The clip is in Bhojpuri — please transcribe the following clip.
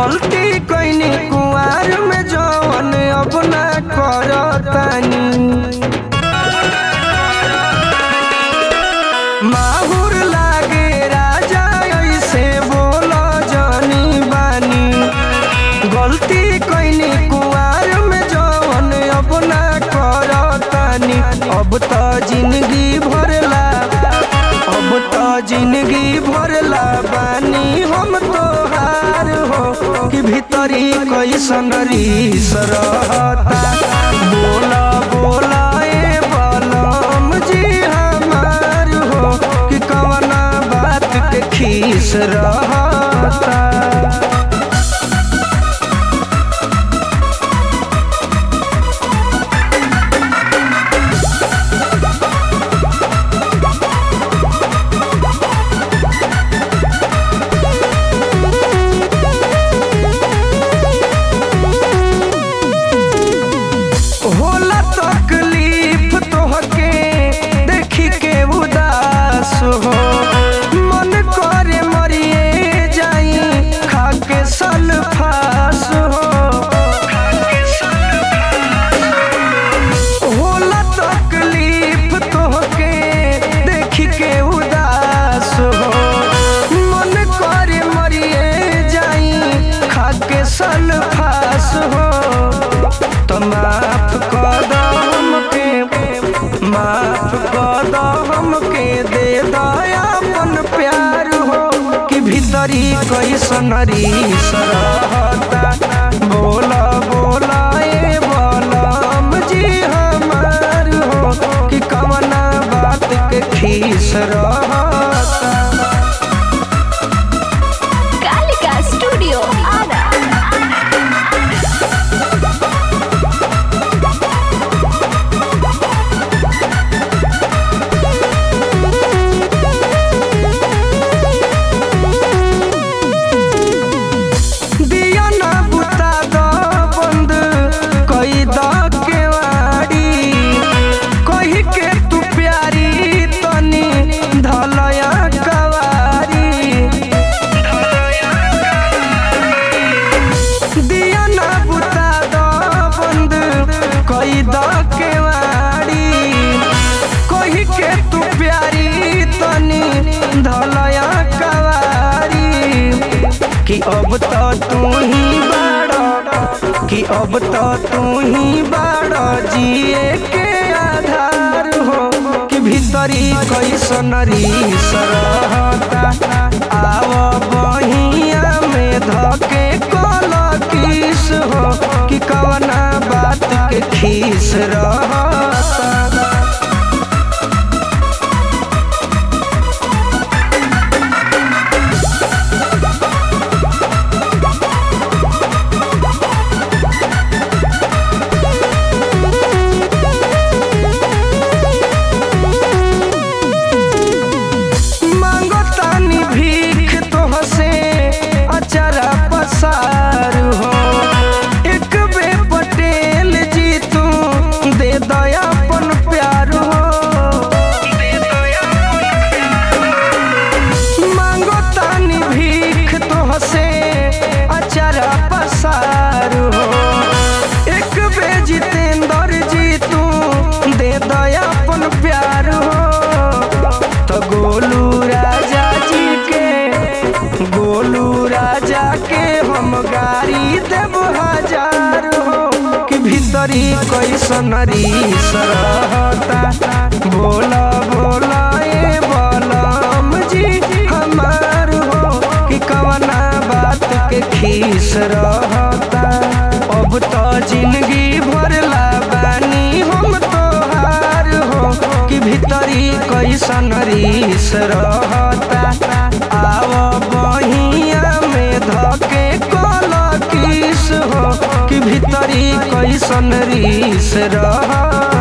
गलती कईनी कुआर में जवन अब ना करतानी। माहुर लागे राजा ऐसे बोल जानी बानी। गलती कईनी कुआर में जवन अब ना करतानी। अब तो जिंदगी भरला बानी हम तोहार हो कि भीतरी कैसन रीस रहता। बोला बोला ए बलम जी हमार हो कि कवना बात के खीस रहता। होला तकलीफ तोहके देखी के उदास हो। मन करे मरिए जाई खाके सल्फास हो। होला तकलीफ तोहके देखी के उदास हो। मन करे मरिए जाई खाके सल्फास हो। तो माफ कर दो हमके दे दयापन प्यार हो कि भीतरी कैसन रीस रहता। बोला बोला ए बलम जी हमार हो कि कवना बात के खीस रहता। कालिका स्टूडियो आरा। अब तो तू ही बाड़ा जिए के आधार हो कि भीतरी कैसन रीस रहता। आव बहिया में धके कल किस हो कि कवना बात के खीस रहता। पसार हो एक बे पटेल जी तू दे दयापन प्यार हो। मांगो तानी भीख तोहसे अचारा पसार हो। एक बे जितेंद्र जी तू दे दयापन प्यार हो। तो गोलू राजा के हम गाड़ी देव हजार हो कि भीतरी कैसन रीस रहता। बोला बोला ए बलम जी हमार हो कि कवना बात के खीस रहता। अब तो जिंदगी भरला बानी हम तोहार हो कि भीतरी कैसन रीस रहता। आव बहिया में धके कल किस हो कि भीतरी कैसन रीस रहता।